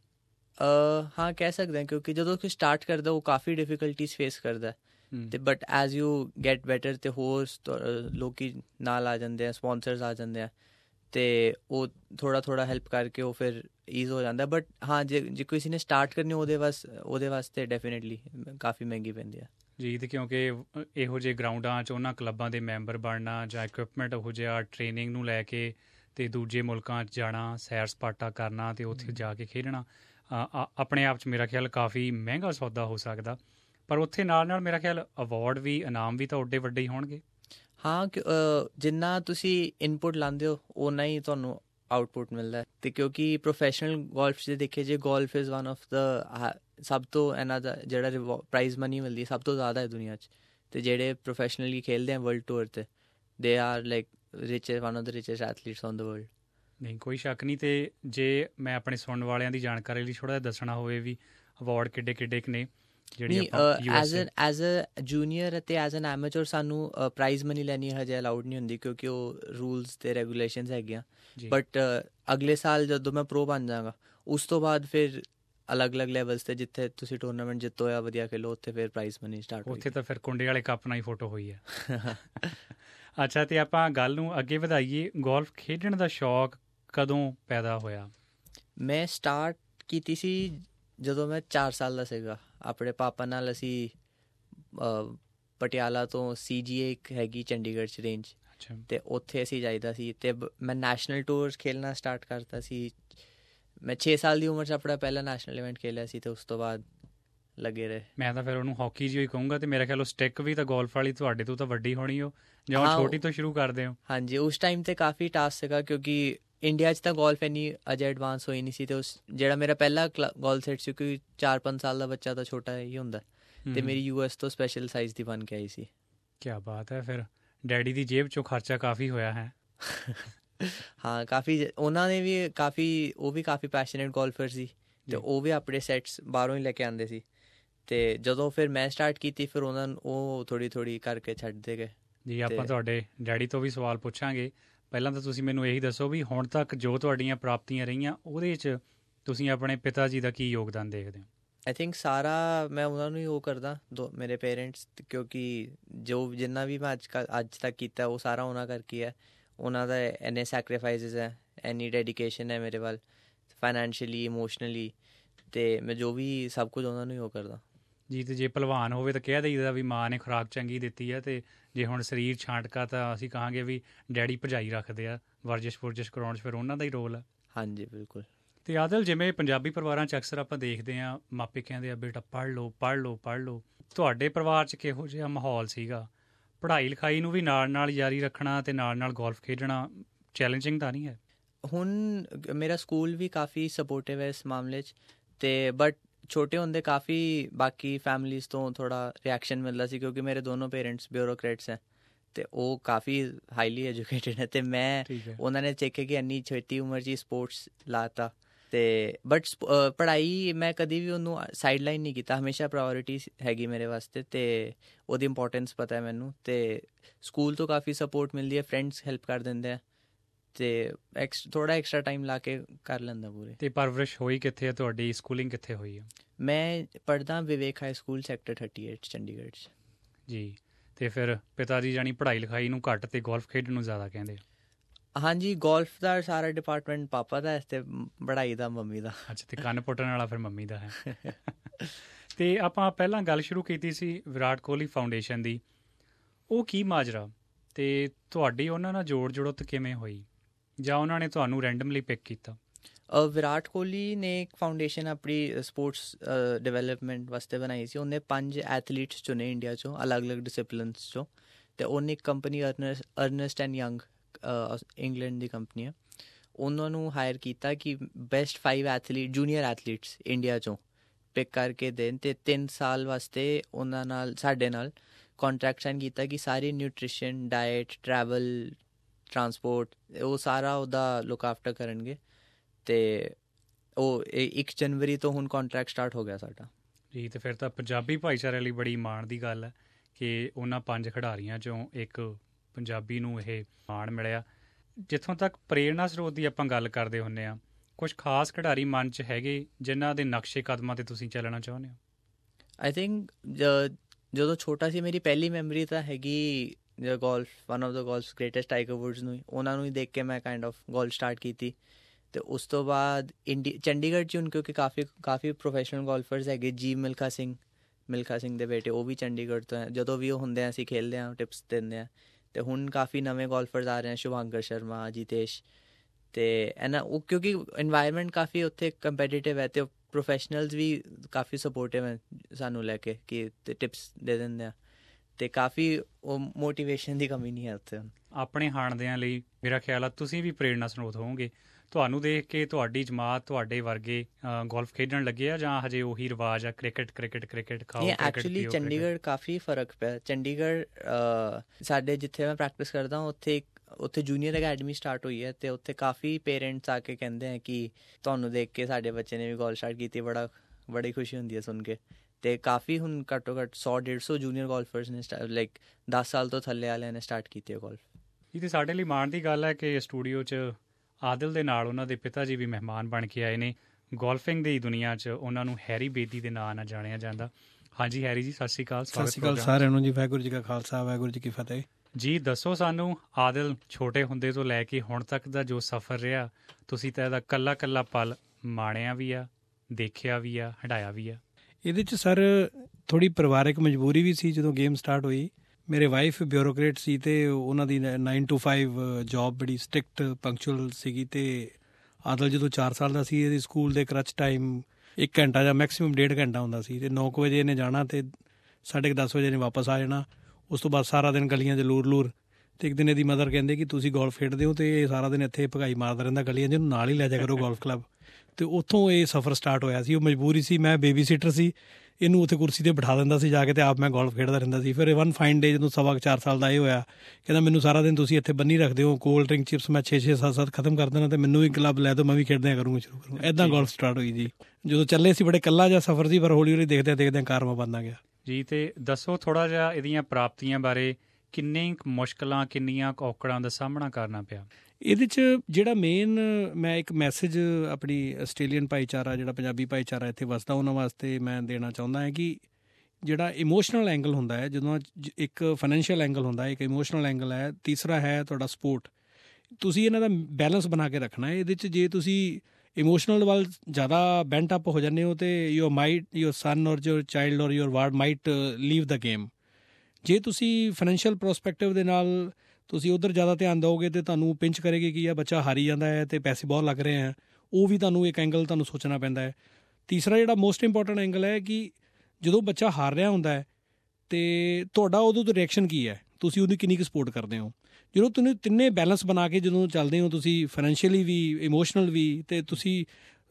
ਹਾਂ, ਕਹਿ ਸਕਦੇ ਹਾਂ, ਕਿਉਂਕਿ ਜਦੋਂ ਕੋਈ ਸਟਾਰਟ ਕਰਦਾ ਉਹ ਕਾਫੀ ਡਿਫੀਕਲਟੀਜ਼ ਫੇਸ ਕਰਦਾ, ਅਤੇ but as you get better ਅਤੇ ਹੋਰ ਲੋਕ ਨਾਲ ਆ ਜਾਂਦੇ ਆ, ਸਪੋਂਸਰਸ ਆ ਜਾਂਦੇ ਆ, ਅਤੇ ਉਹ ਥੋੜ੍ਹਾ ਥੋੜ੍ਹਾ ਹੈਲਪ ਕਰਕੇ ਉਹ ਫਿਰ ਈਜ਼ ਹੋ ਜਾਂਦਾ। ਬਟ ਹਾਂ, ਜੇ ਜੇ ਕਿਸੇ ਨੇ ਸਟਾਰਟ ਕਰਨੀ ਉਹਦੇ ਵਾਸ ਉਹਦੇ ਵਾਸਤੇ ਡੈਫੀਨੇਟਲੀ ਕਾਫੀ ਮਹਿੰਗੀ ਪੈਂਦੀ ਆ ਜੀ। ਅਤੇ ਕਿਉਂਕਿ ਇਹੋ ਜਿਹੇ ਗਰਾਊਂਡਾਂ 'ਚ ਉਹਨਾਂ ਕਲੱਬਾਂ ਦੇ ਮੈਂਬਰ ਬਣਨਾ ਜਾਂ ਇਕੁਇਪਮੈਂਟ ਉਹੋ ਜਿਹਾ ਟ੍ਰੇਨਿੰਗ ਨੂੰ ਲੈ ਕੇ, ਅਤੇ ਦੂਜੇ ਮੁਲਕਾਂ 'ਚ ਜਾਣਾ, ਸੈਰ ਸਪਾਟਾ ਕਰਨਾ, ਅਤੇ ਉੱਥੇ ਜਾ ਕੇ ਖੇਡਣਾ ਆਪਣੇ ਆਪ 'ਚ ਮੇਰਾ ਖਿਆਲ ਕਾਫੀ ਮਹਿੰਗਾ ਸੌਦਾ ਹੋ ਸਕਦਾ। ਪਰ ਉੱਥੇ ਨਾਲ ਨਾਲ ਮੇਰਾ ਖਿਆਲ ਅਵਾਰਡ ਵੀ, ਇਨਾਮ ਵੀ ਤਾਂ ਓਡੇ ਵੱਡੇ ਹੀ ਹੋਣਗੇ। ਹਾਂ, ਜਿੰਨਾ ਤੁਸੀਂ ਇਨਪੁਟ ਲਾਉਂਦੇ ਹੋ ਓਨਾ ਹੀ ਤੁਹਾਨੂੰ ਆਊਟਪੁੱਟ ਮਿਲਦਾ, ਅਤੇ ਕਿਉਂਕਿ ਪ੍ਰੋਫੈਸ਼ਨਲ ਗੋਲਫ 'ਚ ਦੇਖਿਆ ਜੇ golf is one of the ਸਭ ਤੋਂ ਇਹਨਾਂ ਦਾ ਜਿਹੜਾ ਰਿਵੋ ਪ੍ਰਾਈਜ਼ ਮਨੀ ਮਿਲਦੀ ਸਭ ਤੋਂ ਜ਼ਿਆਦਾ ਹੈ ਦੁਨੀਆ 'ਚ, ਅਤੇ ਜਿਹੜੇ ਪ੍ਰੋਫੈਸ਼ਨਲੀ ਖੇਲਦੇ ਆ ਵਰਲਡ ਟੂਰ 'ਤੇ they are like rich one of the richest athletes on the world. ਨਹੀਂ, ਕੋਈ ਸ਼ੱਕ ਨਹੀਂ। ਅਤੇ ਜੇ ਮੈਂ ਆਪਣੇ ਸੁਣਨ ਵਾਲਿਆਂ ਦੀ ਜਾਣਕਾਰੀ ਲਈ ਥੋੜ੍ਹਾ ਜਿਹਾ ਦੱਸਣਾ ਹੋਵੇ ਵੀ ਅਵਾਰਡ ਕਿੱਡੇ ਕਿੱਡੇ ਕੁ ਨੇ ਜਿਹੜੀ ਐਜ਼ ਐਜ਼ ਅ ਜੂਨੀਅਰ ਅਤੇ ਐਜ਼ ਐਨ ਐਮੇਚਰ ਸਾਨੂੰ ਪ੍ਰਾਈਜ਼ ਮਨੀ ਲੈਣੀ ਹਜੇ ਅਲਾਊਡ ਨਹੀਂ ਹੁੰਦੀ, ਕਿਉਂਕਿ ਉਹ ਰੂਲਸ ਅਤੇ ਰੈਗੂਲੇਸ਼ਨਸ ਹੈਗੀਆਂ। ਬਟ ਅਗਲੇ ਸਾਲ ਜਦੋਂ ਮੈਂ ਪ੍ਰੋ ਬਣ ਜਾਵਾਂਗਾ, ਉਸ ਤੋਂ ਬਾਅਦ ਫਿਰ ਅਲੱਗ ਅਲੱਗ ਲੈਵਲਸ 'ਤੇ ਜਿੱਥੇ ਤੁਸੀਂ ਟੂਰਨਾਮੈਂਟ ਜਿੱਤੋ ਆ ਵਧੀਆ ਖੇਲੋ, ਉੱਥੇ ਫਿਰ ਪ੍ਰਾਈਜ਼ ਮਨੀ ਸਟਾਰਟ ਹੋਈ। ਉੱਥੇ ਤਾਂ ਫਿਰ ਕੁੰਡੇ ਵਾਲੇ ਕੱਪ ਨਾਲ ਹੀ ਫੋਟੋ ਹੋਈ ਹੈ। ਅੱਛਾ, ਅਤੇ ਆਪਾਂ ਗੱਲ ਨੂੰ ਅੱਗੇ ਵਧਾਈਏ। ਗੋਲਫ ਖੇਡਣ ਦਾ ਸ਼ੌਕ ਕਦੋਂ ਪੈਦਾ ਹੋਇਆ? ਮੈਂ ਸਟਾਰਟ ਕੀਤੀ ਸੀ ਜਦੋਂ ਮੈਂ ਚਾਰ ਸਾਲ ਦਾ ਸੀਗਾ। ਆਪਣੇ ਪਾਪਾ ਨਾਲ ਅਸੀਂ ਪਟਿਆਲਾ ਤੋਂ ਸੀ ਜੀ ਏ ਇੱਕ ਹੈਗੀ ਚੰਡੀਗੜ੍ਹ 'ਚ ਰੇਂਜ, ਅਤੇ ਉੱਥੇ ਅਸੀਂ ਜਾਈਦਾ ਸੀ, ਅਤੇ ਮੈਂ ਨੈਸ਼ਨਲ ਟੂਰਸ ਖੇਲਣਾ ਸਟਾਰਟ ਕਰਤਾ ਸੀ। ਮੈਂ ਛੇ ਸਾਲ ਦੀ ਉਮਰ 'ਚ ਆਪਣਾ ਪਹਿਲਾ ਨੈਸ਼ਨਲ ਇਵੈਂਟ ਖੇਲਿਆ ਸੀ, ਅਤੇ ਉਸ ਤੋਂ ਬਾਅਦ ਲੱਗੇ ਰਹੇ। ਮੈਂ ਤਾਂ ਫਿਰ ਉਹਨੂੰ ਹਾਕੀ ਜਿਹੀ ਕਹੂੰਗਾ, ਅਤੇ ਮੇਰਾ ਖਿਆਲ ਉਹ ਸਟਿੱਕ ਵੀ ਤਾਂ ਗੋਲਫ ਵਾਲੀ ਤੁਹਾਡੇ ਤੋਂ ਤਾਂ ਵੱਡੀ ਹੋਣੀ ਹੋ, ਜਾਂ ਉਹ ਛੋਟੀ ਤੋਂ ਸ਼ੁਰੂ ਕਰਦੇ ਹੋ? ਹਾਂਜੀ, ਉਸ ਟਾਈਮ 'ਤੇ ਕਾਫੀ ਟਾਸਕ ਸੀਗਾ, ਕਿਉਂਕਿ ਇੰਡੀਆ 'ਚ ਤਾਂ ਗੋਲਫ ਇੰਨੀ ਅਜੇ ਐਡਵਾਂਸ ਹੋਈ ਨਹੀਂ ਸੀ, ਅਤੇ ਉਸ ਜਿਹੜਾ ਮੇਰਾ ਪਹਿਲਾ ਕਲ ਗੋਲ ਸੈਟ ਸੀ, ਕਿਉਂਕਿ ਚਾਰ ਪੰਜ ਸਾਲ ਦਾ ਬੱਚਾ ਤਾਂ ਛੋਟਾ ਹੀ ਹੁੰਦਾ, ਅਤੇ ਮੇਰੀ ਯੂ ਐਸ ਤੋਂ ਸਪੈਸ਼ਲ ਸਾਈਜ਼ ਦੀ ਬਣ ਕੇ ਆਈ ਸੀ। ਕਿਆ ਬਾਤ ਹੈ! ਫਿਰ ਡੈਡੀ ਦੀ ਜੇਬ 'ਚੋਂ ਖਰਚਾ ਕਾਫੀ ਹੋਇਆ ਹੈ। ਹਾਂ ਕਾਫੀ ਉਹਨਾਂ ਨੇ ਵੀ ਕਾਫੀ ਉਹ ਵੀ ਕਾਫੀ ਪੈਸ਼ਨੇਟ ਗੋਲਫਰ ਸੀ ਅਤੇ ਉਹ ਵੀ ਆਪਣੇ ਸੈਟਸ ਬਾਹਰੋਂ ਹੀ ਲੈ ਕੇ ਆਉਂਦੇ ਸੀ ਅਤੇ ਜਦੋਂ ਫਿਰ ਮੈਂ ਸਟਾਰਟ ਕੀਤੀ ਫਿਰ ਉਹਨਾਂ ਨੂੰ ਉਹ ਥੋੜ੍ਹੀ ਥੋੜ੍ਹੀ ਕਰਕੇ ਛੱਡਦੇ ਗਏ। ਜੀ ਆਪਾਂ ਤੁਹਾਡੇ ਡੈਡੀ ਤੋਂ ਵੀ ਸਵਾਲ ਪੁੱਛਾਂਗੇ, ਪਹਿਲਾਂ ਤਾਂ ਤੁਸੀਂ ਮੈਨੂੰ ਇਹੀ ਦੱਸੋ ਵੀ ਹੁਣ ਤੱਕ ਜੋ ਤੁਹਾਡੀਆਂ ਪ੍ਰਾਪਤੀਆਂ ਰਹੀਆਂ ਉਹਦੇ 'ਚ ਤੁਸੀਂ ਆਪਣੇ ਪਿਤਾ ਜੀ ਦਾ ਕੀ ਯੋਗਦਾਨ ਦੇਖਦੇ ਹੋ? ਆਈ ਥਿੰਕ ਸਾਰਾ ਮੈਂ ਉਹਨਾਂ ਨੂੰ ਹੀ ਉਹ ਕਰਦਾ ਦੋ ਮੇਰੇ ਪੇਰੈਂਟਸ, ਕਿਉਂਕਿ ਜੋ ਜਿੰਨਾ ਵੀ ਮੈਂ ਅੱਜ ਕੱਲ੍ਹ ਅੱਜ ਤੱਕ ਕੀਤਾ ਉਹ ਸਾਰਾ ਉਹਨਾਂ ਕਰਕੇ ਹੈ। ਉਹਨਾਂ ਦਾ ਇੰਨੇ ਸੈਕਰੀਫਾਈਸਿਸ ਹੈ, ਇੰਨੀ ਡੈਡੀਕੇਸ਼ਨ ਹੈ ਮੇਰੇ ਵੱਲ ਫਾਈਨੈਂਸ਼ੀਅਲੀ ਇਮੋਸ਼ਨਲੀ, ਅਤੇ ਮੈਂ ਜੋ ਵੀ ਸਭ ਕੁਝ ਉਹਨਾਂ ਨੂੰ ਹੀ ਉਹ ਕਰਦਾ। ਜੀ ਅਤੇ ਜੇ ਭਲਵਾਨ ਹੋਵੇ ਤਾਂ ਕਹਿ ਦਈਦਾ ਵੀ ਮਾਂ ਨੇ ਖੁਰਾਕ ਚੰਗੀ ਦਿੱਤੀ ਹੈ, ਅਤੇ ਜੇ ਹੁਣ ਸਰੀਰ ਛਾਂਟਕਾ ਤਾਂ ਅਸੀਂ ਕਹਾਂਗੇ ਵੀ ਡੈਡੀ ਭਜਾਈ ਰੱਖਦੇ ਆ ਵਰਜਿਸ਼ ਵੁਰਜਿਸ਼ ਕਰਾਉਣ 'ਚ, ਫਿਰ ਉਹਨਾਂ ਦਾ ਹੀ ਰੋਲ ਹੈ। ਹਾਂਜੀ ਬਿਲਕੁਲ। ਅਤੇ ਆਦਿਲ, ਜਿਵੇਂ ਪੰਜਾਬੀ ਪਰਿਵਾਰਾਂ 'ਚ ਅਕਸਰ ਆਪਾਂ ਦੇਖਦੇ ਹਾਂ ਮਾਪੇ ਕਹਿੰਦੇ ਆ ਬੇਟਾ ਪੜ੍ਹ ਲਓ ਪੜ੍ਹ ਲਓ ਪੜ੍ਹ ਲਓ, ਤੁਹਾਡੇ ਪਰਿਵਾਰ 'ਚ ਕਿਹੋ ਜਿਹਾ ਮਾਹੌਲ ਸੀਗਾ? ਪੜ੍ਹਾਈ ਲਿਖਾਈ ਨੂੰ ਵੀ ਨਾਲ ਨਾਲ ਜਾਰੀ ਰੱਖਣਾ ਅਤੇ ਨਾਲ ਨਾਲ ਗੋਲਫ ਖੇਡਣਾ ਚੈਲੰਜਿੰਗ ਤਾਂ ਨਹੀਂ ਹੈ? ਹੁਣ ਮੇਰਾ ਸਕੂਲ ਵੀ ਕਾਫੀ ਸਪੋਰਟਿਵ ਹੈ ਇਸ ਮਾਮਲੇ 'ਚ, ਅਤੇ ਬਟ ਛੋਟੇ ਹੁੰਦੇ ਕਾਫੀ ਬਾਕੀ ਫੈਮਲੀਜ਼ ਤੋਂ ਥੋੜ੍ਹਾ ਰਿਐਕਸ਼ਨ ਮਿਲਦਾ ਸੀ, ਕਿਉਂਕਿ ਮੇਰੇ ਦੋਨੋਂ ਪੇਰੈਂਟਸ ਬਿਊਰੋਕਰੇਟਸ ਹੈ ਅਤੇ ਉਹ ਕਾਫੀ ਹਾਈਲੀ ਐਜੂਕੇਟਿਡ ਹੈ, ਅਤੇ ਮੈਂ ਉਹਨਾਂ ਨੇ ਦੇਖਿਆ ਕਿ ਇੰਨੀ ਛੋਟੀ ਉਮਰ 'ਚ ਹੀ ਸਪੋਰਟਸ ਲਾਤਾ, ਅਤੇ ਬਟ ਪੜ੍ਹਾਈ ਮੈਂ ਕਦੀ ਵੀ ਉਹਨੂੰ ਸਾਈਡ ਲਾਈਨ ਨਹੀਂ ਕੀਤਾ, ਹਮੇਸ਼ਾ ਪ੍ਰਾਇਓਰਿਟੀ ਹੈਗੀ ਮੇਰੇ ਵਾਸਤੇ, ਅਤੇ ਉਹਦੀ ਇੰਪੋਰਟੈਂਸ ਪਤਾ ਹੈ ਮੈਨੂੰ, ਅਤੇ ਸਕੂਲ ਤੋਂ ਕਾਫੀ ਸਪੋਰਟ ਮਿਲਦੀ ਹੈ, ਫਰੈਂਡਸ ਹੈਲਪ ਕਰ ਦਿੰਦੇ ਆ, ਅਤੇ ਐਕਸ ਥੋੜ੍ਹਾ ਐਕਸਟਰਾ ਟਾਈਮ ਲਾ ਕੇ ਕਰ ਲੈਂਦਾ ਪੂਰੇ। ਅਤੇ ਪਰਵਰਿਸ਼ ਹੋਈ ਕਿੱਥੇ ਹੈ ਤੁਹਾਡੀ? ਸਕੂਲਿੰਗ ਕਿੱਥੇ ਹੋਈ ਹੈ? ਮੈਂ ਪੜ੍ਹਦਾ Vivek high school sector thirty eight Chandigarh 'ਚ। ਜੀ। ਅਤੇ ਫਿਰ ਪਿਤਾ ਜੀ ਜਾਣੀ ਪੜ੍ਹਾਈ ਲਿਖਾਈ ਨੂੰ ਘੱਟ ਅਤੇ ਗੋਲਫ ਖੇਡਣ ਨੂੰ ਜ਼ਿਆਦਾ ਕਹਿੰਦੇ? ਹਾਂਜੀ, ਗੋਲਫ ਦਾ ਸਾਰਾ ਡਿਪਾਰਟਮੈਂਟ ਪਾਪਾ ਦਾ ਅਤੇ ਪੜ੍ਹਾਈ ਦਾ ਮੰਮੀ ਦਾ। ਅੱਛਾ, ਅਤੇ ਕੰਨ ਪੁੱਟਣ ਵਾਲਾ ਫਿਰ ਮੰਮੀ ਦਾ ਹੈ। ਅਤੇ ਆਪਾਂ ਪਹਿਲਾਂ ਗੱਲ ਸ਼ੁਰੂ ਕੀਤੀ ਸੀ ਵਿਰਾਟ ਕੋਹਲੀ ਫਾਊਂਡੇਸ਼ਨ ਦੀ, ਉਹ ਕੀ ਮਾਜਰਾ ਅਤੇ ਤੁਹਾਡੀ ਉਹਨਾਂ ਨਾਲ ਜੋੜ ਜੋੜਤ ਕਿਵੇਂ ਹੋਈ, ਜਾਂ ਉਹਨਾਂ ਨੇ ਤੁਹਾਨੂੰ ਰੈਂਡਮਲੀ ਪਿਕ ਕੀਤਾ? ਵਿਰਾਟ ਕੋਹਲੀ ਨੇ ਇੱਕ ਫਾਊਂਡੇਸ਼ਨ ਆਪਣੀ ਸਪੋਰਟਸ ਡਿਵੈਲਪਮੈਂਟ ਵਾਸਤੇ ਬਣਾਈ ਸੀ। ਉਹਨੇ ਪੰਜ ਐਥਲੀਟਸ ਚੁਣੇ ਇੰਡੀਆ 'ਚੋਂ ਅਲੱਗ ਅਲੱਗ ਡਿਸਿਪਲਿਨਸ 'ਚੋਂ, ਅਤੇ ਉਹਨੇ ਇੱਕ company Ernst Ernst and Young England ਦੀ ਕੰਪਨੀ ਆ, ਉਹਨਾਂ ਨੂੰ ਹਾਇਰ ਕੀਤਾ ਕਿ best five athlete junior athletes India 'ਚੋਂ ਪਿਕ ਕਰਕੇ ਦੇਣ, ਅਤੇ ਤਿੰਨ ਸਾਲ ਵਾਸਤੇ ਉਹਨਾਂ ਨਾਲ ਸਾਡੇ ਨਾਲ ਕੌਂਟਰੈਕਟ ਸਾਈਨ ਕੀਤਾ ਕਿ ਸਾਰੀ ਨਿਊਟ੍ਰੀਸ਼ਨ, ਡਾਇਟ, ਟਰੈਵਲ, ਟਰਾਂਸਪੋਰਟ ਉਹ ਸਾਰਾ ਉਹਦਾ ਲੁੱਕ ਆਫਟਰ ਕਰਨਗੇ, ਅਤੇ ਉਹ ਇੱਕ ਜਨਵਰੀ ਤੋਂ ਹੁਣ ਕੌਂਟਰੈਕਟ ਸਟਾਰਟ ਹੋ ਗਿਆ ਸਾਡਾ। ਜੀ, ਅਤੇ ਫਿਰ ਤਾਂ ਪੰਜਾਬੀ ਭਾਈਚਾਰੇ ਲਈ ਬੜੀ ਮਾਣ ਦੀ ਗੱਲ ਹੈ ਕਿ ਉਹਨਾਂ ਪੰਜ ਖਿਡਾਰੀਆਂ 'ਚੋਂ ਇੱਕ ਪੰਜਾਬੀ ਨੂੰ ਇਹ ਮਾਣ ਮਿਲਿਆ। ਜਿੱਥੋਂ ਤੱਕ ਪ੍ਰੇਰਨਾ ਸਰੋਤ ਦੀ ਆਪਾਂ ਗੱਲ ਕਰਦੇ ਹੁੰਦੇ ਹਾਂ, ਕੁਛ ਖਾਸ ਖਿਡਾਰੀ ਮਨ 'ਚ ਹੈਗੇ ਜਿਨ੍ਹਾਂ ਦੇ ਨਕਸ਼ੇ ਕਦਮਾਂ 'ਤੇ ਤੁਸੀਂ ਚੱਲਣਾ ਚਾਹੁੰਦੇ ਹੋ? ਆਈ ਥਿੰਕ ਜਦੋਂ ਛੋਟਾ ਸੀ ਮੇਰੀ ਪਹਿਲੀ ਮੈਮਰੀ ਤਾਂ ਹੈਗੀ golf, one of the golf greatest Tiger Woods ਨੂੰ ਹੀ, ਉਹਨਾਂ ਨੂੰ ਹੀ ਦੇਖ ਕੇ ਮੈਂ ਕਾਈਂਡ ਆਫ ਗੋਲਫ ਸਟਾਰਟ ਕੀਤੀ, ਅਤੇ ਉਸ ਤੋਂ ਬਾਅਦ ਇੰਡੀ ਚੰਡੀਗੜ੍ਹ 'ਚ ਹੁਣ ਕਿਉਂਕਿ ਕਾਫੀ ਕਾਫੀ ਪ੍ਰੋਫੈਸ਼ਨਲ ਗੋਲਫਰਸ ਹੈਗੇ, ਜੀ ਮਿਲਖਾ ਸਿੰਘ ਮਿਲਖਾ ਸਿੰਘ ਦੇ ਬੇਟੇ ਉਹ ਵੀ ਚੰਡੀਗੜ੍ਹ ਤੋਂ ਹੈ, ਜਦੋਂ ਵੀ ਉਹ ਹੁੰਦੇ ਆ ਅਸੀਂ ਖੇਡਦੇ ਹਾਂ, ਟਿਪਸ ਦਿੰਦੇ ਹਾਂ, ਅਤੇ ਹੁਣ ਕਾਫੀ ਨਵੇਂ ਗੋਲਫਰਸ ਆ ਰਹੇ ਆ, ਸ਼ੁਭਾਂਕਰ ਸ਼ਰਮਾ, ਜਿਤੇਸ਼, ਅਤੇ ਇਹਨਾਂ ਉਹ ਕਿਉਂਕਿ ਇਨਵਾਇਰਮੈਂਟ ਕਾਫੀ ਉੱਥੇ ਕੰਪੈਟੀਟਿਵ ਹੈ, ਅਤੇ ਪ੍ਰੋਫੈਸ਼ਨਲਸ ਵੀ ਕਾਫੀ ਸਪੋਰਟਿਵ ਹੈ ਸਾਨੂੰ ਲੈ ਕੇ ਕਿ ਟਿਪਸ ਦੇ ਦਿੰਦੇ ਆ, ਅਤੇ ਕਾਫੀ ਉਹ ਮੋਟੀਵੇਸ਼ਨ ਦੀ ਕਮੀ ਨਹੀਂ ਹੈ ਉੱਥੇ। ਆਪਣੇ ਹਾਣਦਿਆਂ ਲਈ ਮੇਰਾ ਖਿਆਲ ਆ ਤੁਸੀਂ ਵੀ ਪ੍ਰੇਰਨਾ ਸਰੋਤ ਹੋਵੋਗੇ, ਤੁਹਾਨੂੰ ਦੇਖ ਕੇ ਤੁਹਾਡੀ ਜਮਾਤ ਤੁਹਾਡੇ ਵਰਗੇ ਗੋਲਫ ਖੇਡਣ ਲੱਗੇ ਆ, ਜਾਂ ਹਜੇ ਉਹੀ ਰਿਵਾਜ ਆ ਕ੍ਰਿਕਟ ਕ੍ਰਿਕਟ ਕ੍ਰਿਕਟ ਖਾਓ? ਐਕਚੁਅਲੀ ਚੰਡੀਗੜ੍ਹ ਕਾਫੀ ਫਰਕ ਪਿਆ। ਚੰਡੀਗੜ੍ਹ ਸਾਡੇ ਜਿੱਥੇ ਮੈਂ ਪ੍ਰੈਕਟਿਸ ਕਰਦਾ ਉੱਥੇ ਉੱਥੇ ਜੂਨੀਅਰ ਅਕੈਡਮੀ ਸਟਾਰਟ ਹੋਈ ਹੈ, ਅਤੇ ਉੱਥੇ ਕਾਫੀ ਪੇਰੈਂਟਸ ਆ ਕੇ ਕਹਿੰਦੇ ਆ ਕਿ ਤੁਹਾਨੂੰ ਦੇਖ ਕੇ ਸਾਡੇ ਬੱਚੇ ਨੇ ਵੀ ਗੋਲਫ ਸਟਾਰਟ ਕੀਤੀ, ਬੜਾ ਬੜੀ ਖੁਸ਼ੀ ਹੁੰਦੀ ਹੈ ਸੁਣ ਕੇ, ਅਤੇ ਕਾਫੀ ਹੁਣ ਘੱਟੋ ਘੱਟ ਸੌ ਡੇਢ ਸੌ ਜੂਨੀਅਰ ਗੋਲਫਰਸ ਨੇ ਲਾਈਕ ਦਸ ਸਾਲ ਤੋਂ ਥੱਲੇ ਵਾਲਿਆਂ ਨੇ ਸਟਾਰਟ ਕੀਤੀ ਹੈ ਗੋਲਫ। ਇਹ ਤਾਂ ਸਾਡੇ ਲਈ ਮਾਣ ਦੀ ਗੱਲ ਹੈ ਕਿ ਸਟੂਡੀਓ 'ਚ ਆਦਿਲ ਦੇ ਨਾਲ ਉਹਨਾਂ ਦੇ ਪਿਤਾ ਜੀ ਵੀ ਮਹਿਮਾਨ ਬਣ ਕੇ ਆਏ ਨੇ। ਗੋਲਫਿੰਗ ਦੀ ਦੁਨੀਆ 'ਚ ਉਹਨਾਂ ਨੂੰ ਹੈਰੀ ਬੇਦੀ ਦੇ ਨਾਂ ਨਾਲ ਜਾਣਿਆ ਜਾਂਦਾ। ਹਾਂਜੀ ਹੈਰੀ ਜੀ, ਸਤਿ ਸ਼੍ਰੀ ਅਕਾਲ। ਸਤਿ ਸ਼੍ਰੀ ਅਕਾਲ ਸਾਰਿਆਂ ਨੂੰ ਜੀ। ਵਾਹਿਗੁਰੂ ਜੀ ਕਾ ਖਾਲਸਾ, ਵਾਹਿਗੁਰੂ ਜੀ ਕੀ ਫਤਿਹ। ਜੀ ਦੱਸੋ ਸਾਨੂੰ, ਆਦਿਲ ਛੋਟੇ ਹੁੰਦੇ ਤੋਂ ਲੈ ਕੇ ਹੁਣ ਤੱਕ ਦਾ ਜੋ ਸਫ਼ਰ ਰਿਹਾ, ਤੁਸੀਂ ਤਾਂ ਇਹਦਾ ਇਕੱਲਾ ਇਕੱਲਾ ਪਲ ਮਾਣਿਆ ਵੀ ਆ, ਦੇਖਿਆ ਵੀ ਆ, ਹੰਢਾਇਆ ਵੀ ਆ। ਇਹਦੇ 'ਚ ਸਰ ਥੋੜ੍ਹੀ ਪਰਿਵਾਰਕ ਮਜਬੂਰੀ ਵੀ ਸੀ। ਜਦੋਂ ਗੇਮ ਸਟਾਰਟ ਹੋਈ, ਮੇਰੇ ਵਾਈਫ ਬਿਊਰੋਕਰੇਟ ਸੀ ਅਤੇ ਉਹਨਾਂ ਦੀ ਨਾਈਨ ਟੂ ਫਾਈਵ ਜੋਬ ਬੜੀ ਸਟ੍ਰਿਕਟ ਪੰਕਚੁਅਲ ਸੀਗੀ, ਅਤੇ ਆਦਿਲ ਜਦੋਂ ਚਾਰ ਸਾਲ ਦਾ ਸੀ ਇਹਦੀ ਸਕੂਲ ਦੇ ਕਰਚ ਟਾਈਮ ਇੱਕ ਘੰਟਾ ਜਾਂ ਮੈਕਸੀਮਮ ਡੇਢ ਘੰਟਾ ਹੁੰਦਾ ਸੀ, ਅਤੇ ਨੌ ਕੁ ਵਜੇ ਇਹਨੇ ਜਾਣਾ ਅਤੇ ਸਾਢੇ ਕੁ ਦਸ ਵਜੇ ਇਹਨੇ ਵਾਪਸ ਆ ਜਾਣਾ। ਉਸ ਤੋਂ ਬਾਅਦ ਸਾਰਾ ਦਿਨ ਗਲੀਆਂ 'ਚ ਲੂਰ ਲੂਰ ਅਤੇ ਇੱਕ ਦਿਨ ਇਹਦੀ ਮਦਰ ਕਹਿੰਦੇ ਕਿ ਤੁਸੀਂ ਗੋਲਫ ਖੇਡਦੇ ਹੋ ਅਤੇ ਇਹ ਸਾਰਾ ਦਿਨ ਇੱਥੇ ਭਗਾਈ ਮਾਰਦਾ ਰਹਿੰਦਾ ਗਲੀਆਂ 'ਚ, ਇਹਨੂੰ ਨਾਲ ਹੀ ਲੈ ਜਾ ਕਰੋ ਗੋਲਫ ਕਲੱਬ। ਅਤੇ ਉੱਥੋਂ ਇਹ ਸਫ਼ਰ ਸਟਾਰਟ ਹੋਇਆ ਸੀ। ਉਹ ਮਜਬੂਰੀ ਸੀ, ਮੈਂ ਬੇਬੀ ਸੀਟਰ ਸੀ, ਇਹਨੂੰ ਉੱਥੇ ਕੁਰਸੀ 'ਤੇ ਬਿਠਾ ਦਿੰਦਾ ਸੀ ਜਾ ਕੇ, ਅਤੇ ਆਪ ਮੈਂ ਗੋਲਫ ਖੇਡਦਾ ਰਹਿੰਦਾ ਸੀ। ਫਿਰ ਵਨ ਫਾਈਨ ਡੇ ਜਦੋਂ ਸਵਾ ਕੁ ਚਾਰ ਸਾਲ ਦਾ ਇਹ ਹੋਇਆ, ਕਹਿੰਦਾ ਮੈਨੂੰ ਸਾਰਾ ਦਿਨ ਤੁਸੀਂ ਇੱਥੇ ਬੰਨੀ ਰੱਖਦੇ ਹੋ, ਕੋਲਡ ਡਰਿੰਕ ਚਿਪਸ ਮੈਂ ਛੇ ਛੇ ਸੱਤ ਸੱਤ ਖਤਮ ਕਰ ਦੇਣਾ, ਅਤੇ ਮੈਨੂੰ ਵੀ ਕਲੱਬ ਲੈ ਦਿਓ, ਮੈਂ ਵੀ ਖੇਡਦਿਆਂ ਕਰੂੰਗਾ ਸ਼ੁਰੂ ਕਰੂੰਗਾ। ਇੱਦਾਂ ਗੋਲਫ ਸਟਾਰਟ ਹੋਈ ਜੀ। ਜਦੋਂ ਚੱਲੇ ਸੀ ਬੜੇ ਇਕੱਲਾ ਜਿਹਾ ਸਫ਼ਰ ਸੀ, ਪਰ ਹੌਲੀ ਹੌਲੀ ਦੇਖਦਿਆਂ ਦੇਖਦਿਆਂ ਕਾਰਵਾ ਬਣਦਾ ਗਿਆ ਜੀ। ਅਤੇ ਦੱਸੋ ਥੋੜ੍ਹਾ ਜਿਹਾ ਇਹਦੀਆਂ ਪ੍ਰਾਪਤੀਆਂ ਬਾਰੇ, ਕਿੰਨੀ ਕੁ ਮੁਸ਼ਕਲਾਂ, ਕਿੰਨੀਆਂ ਕੁ ਔਕੜਾਂ ਦਾ ਸਾਹਮਣਾ ਕਰਨਾ ਪਿਆ? ਇਹਦੇ 'ਚ ਜਿਹੜਾ ਮੇਨ ਮੈਂ ਇੱਕ ਮੈਸੇਜ ਆਪਣੀ ਆਸਟ੍ਰੇਲੀਅਨ ਭਾਈਚਾਰਾ, ਜਿਹੜਾ ਪੰਜਾਬੀ ਭਾਈਚਾਰਾ ਇੱਥੇ ਵਸਦਾ, ਉਹਨਾਂ ਵਾਸਤੇ ਮੈਂ ਦੇਣਾ ਚਾਹੁੰਦਾ ਹੈ ਕਿ ਜਿਹੜਾ ਇਮੋਸ਼ਨਲ ਐਂਗਲ ਹੁੰਦਾ ਹੈ, ਜਦੋਂ ਇੱਕ ਫਾਈਨੈਂਸ਼ੀਅਲ ਐਂਗਲ ਹੁੰਦਾ ਹੈ, ਇੱਕ ਇਮੋਸ਼ਨਲ ਐਂਗਲ ਹੈ, ਤੀਸਰਾ ਹੈ ਤੁਹਾਡਾ ਸਪੋਰਟ। ਤੁਸੀਂ ਇਹਨਾਂ ਦਾ ਬੈਲੈਂਸ ਬਣਾ ਕੇ ਰੱਖਣਾ ਹੈ। ਇਹਦੇ 'ਚ ਜੇ ਤੁਸੀਂ ਇਮੋਸ਼ਨਲ ਵੱਲ ਜ਼ਿਆਦਾ ਬੈਂਟ ਅਪ ਹੋ ਜਾਂਦੇ ਹੋ ਅਤੇ your might your son or your child or your ward might leave the game. ਜੇ ਤੁਸੀਂ ਫਾਈਨੈਂਸ਼ੀਅਲ ਪ੍ਰੋਸਪੈਕਟਿਵ ਦੇ ਨਾਲ ਤੁਸੀਂ ਉੱਧਰ ਜ਼ਿਆਦਾ ਧਿਆਨ ਦਿਓਗੇ ਅਤੇ ਤੁਹਾਨੂੰ ਪਿੰਚ ਕਰੇਗੀ ਕਿ ਇਹ ਬੱਚਾ ਹਾਰੀ ਜਾਂਦਾ ਹੈ ਅਤੇ ਪੈਸੇ ਬਹੁਤ ਲੱਗ ਰਹੇ ਹੈ, ਉਹ ਵੀ ਤੁਹਾਨੂੰ ਇੱਕ ਐਂਗਲ ਤੁਹਾਨੂੰ ਸੋਚਣਾ ਪੈਂਦਾ ਹੈ। ਤੀਸਰਾ ਜਿਹੜਾ ਮੋਸਟ ਇੰਪੋਰਟੈਂਟ ਐਂਗਲ ਹੈ ਕਿ ਜਦੋਂ ਬੱਚਾ ਹਾਰ ਰਿਹਾ ਹੁੰਦਾ ਹੈ ਅਤੇ ਤੁਹਾਡਾ ਉਦੋਂ ਤੋਂ ਰਿਐਕਸ਼ਨ ਕੀ ਹੈ, ਤੁਸੀਂ ਉਹਦੀ ਕਿੰਨੀ ਕੁ ਸਪੋਰਟ ਕਰਦੇ ਹੋ। ਜਦੋਂ ਤੁਸੀਂ ਤਿੰਨੇ ਬੈਲੈਂਸ ਬਣਾ ਕੇ ਜਦੋਂ ਚੱਲਦੇ ਹੋ, ਤੁਸੀਂ ਫਾਈਨੈਂਸ਼ੀਅਲੀ ਵੀ, ਇਮੋਸ਼ਨਲ ਵੀ, ਅਤੇ ਤੁਸੀਂ